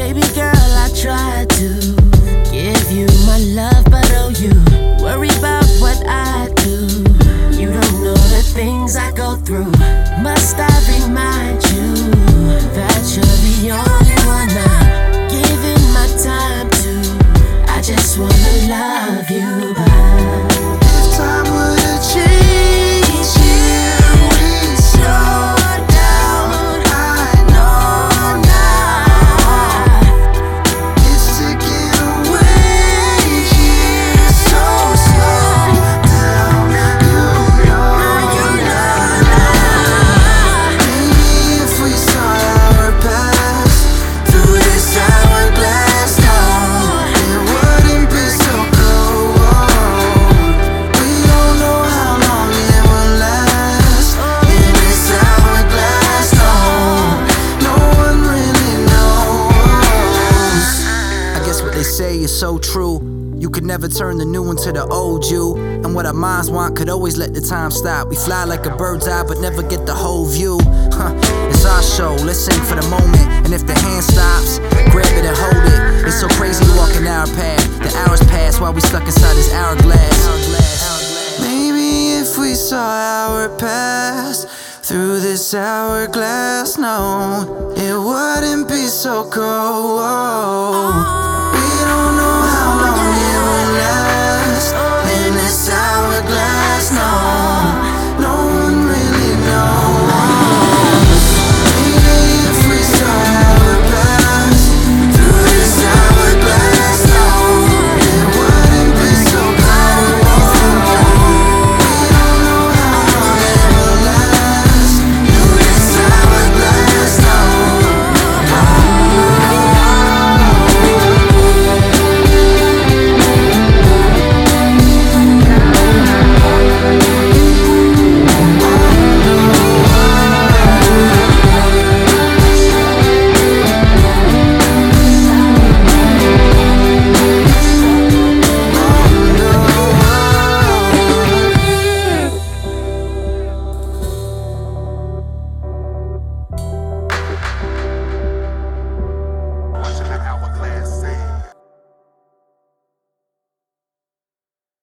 Baby girl, I tried to give you my love, but oh, you worry about what I do. You don't know the things I go through. Must I remind you that you're the only one I'm giving my time to? I just wanna love you back. If time were to change you, we'd slow down. I know now it's to get away here. So slow down, you know now. Maybe if we saw our past through this hourglass, no, it wouldn't be so cold. We don't know how long it will last in this hourglass, no one really knows. I guess what they say is so true. You could never turn the new into the old you. And what our minds want could always let the time stop. We fly like a bird's eye but never get the whole view. It's our show, let's sing for the moment. And if the hand stops, grab it and hold it. It's so crazy walking our path. The hours pass while we stuck inside this hourglass. Maybe if we saw our past through this hourglass, no, it wouldn't be so cold.